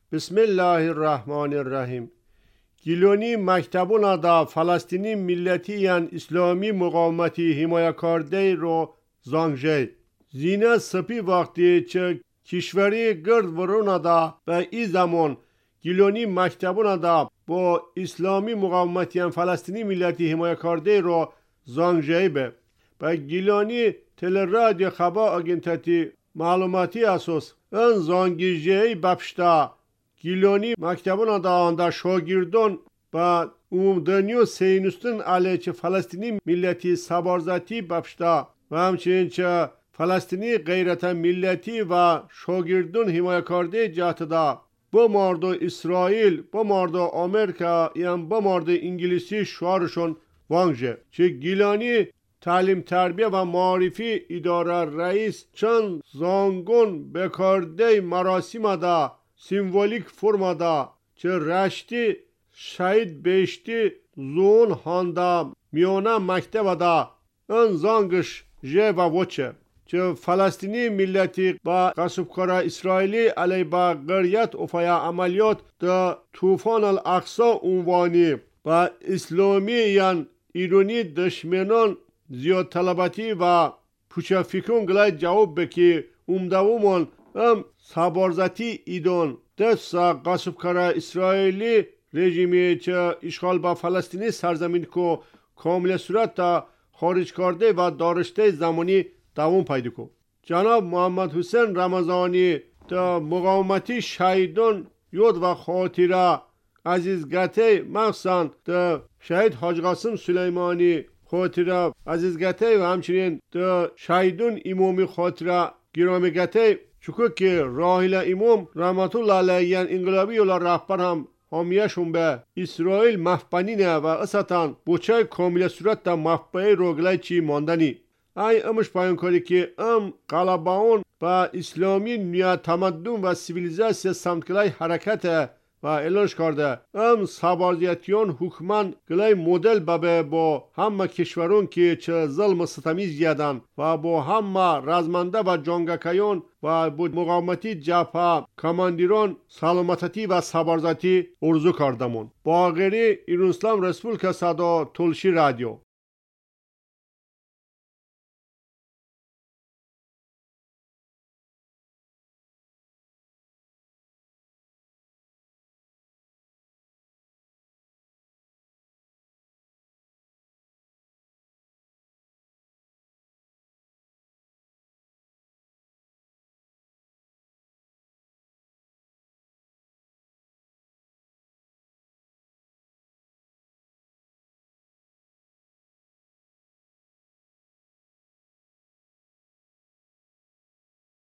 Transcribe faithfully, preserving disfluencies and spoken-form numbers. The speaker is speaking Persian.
بسم الله الرحمن الرحیم. گیلانی مکتبونا دا فلسطینی ملیتیان اسلامی مقاومتی حمایه کرده رو زانگجه. زینه سپی وقتی چه کشوری گرد ورونا دا به ای زمان گیلانی مکتبونا دا با اسلامی مقاومتیان فلسطینی ملیتی حمایه کرده رو زانگجه به. به گیلانی تل رادیو خبا اگنتتی معلوماتی اساس ان زانگجه بپشتا گیلانی مکتبونا دا آندا شاگردان با عمومدنیو سینوستن علیه فلسطینی ملیتی سبارزاتی بپشتا و همچنین چه فلسطینی غیرت ملیتی و شاگردان حمایه کرده جهت دا با مردو اسرائیل با مردو آمریکا یعنی با مردو انگلیسی شعارشون وانگجه. چه گیلانی تعلیم تربیه و معرفی اداره رئیس چند زانگون بکارده مراسم دا سیمبولیک فرما دا چه رشتی شهید بهشتی زون هاندا میونه مکتب دا ان زانگش جه و وچه چه فلسطینی ملتی با قصبکارا اسرائیلی علی با غریت افیا عملیات دا طوفان الاقصا عنوانی با اسلامی یان ایرانی دشمنان زیاد طلباتی و پوچافیکون گلای جواب بکی امدومون ام سبارزاتی ایدون دست قصبکارا اسرائیلی رژیمی چه اشغال با فلسطینی سرزمین کو کامل صورت تا خارج کرده و دارشته زمانی دوام پیدا کو. جناب محمد حسین رمضانی تا مقاومتی شهیدان یاد و خاطره عزیز گته مخصوصا تا شهید حاج قاسم سلیمانی خاطره عزیز گته و همچنین تا شهیدان امامی خاطره گرامی گته چکو که راحل امام رحمت الله علیه انقلابی ولا رهبر هم حامیشون به اسرائیل مفبنینه و اساساً بوچه کامل صورت تا مفبعی روگلای چی ماندنی ای امش پایان کاری که ام قلباون با اسلامی نیا تمدن و سیویلیزاسیون سمتکلای حرکت و اعلانش کرده ام سبارزیتیون حکمان گلای مدل ببه با همه کشورون که چه ظلم ستمیز یادن و با همه رزمنده و جنگکایان و بود مقاومتی جبهه کماندیران سلامتی و سبارزاتی ارزو کردمون. با غیری ایران اسلام رسپولیک صدا تلشی رادیو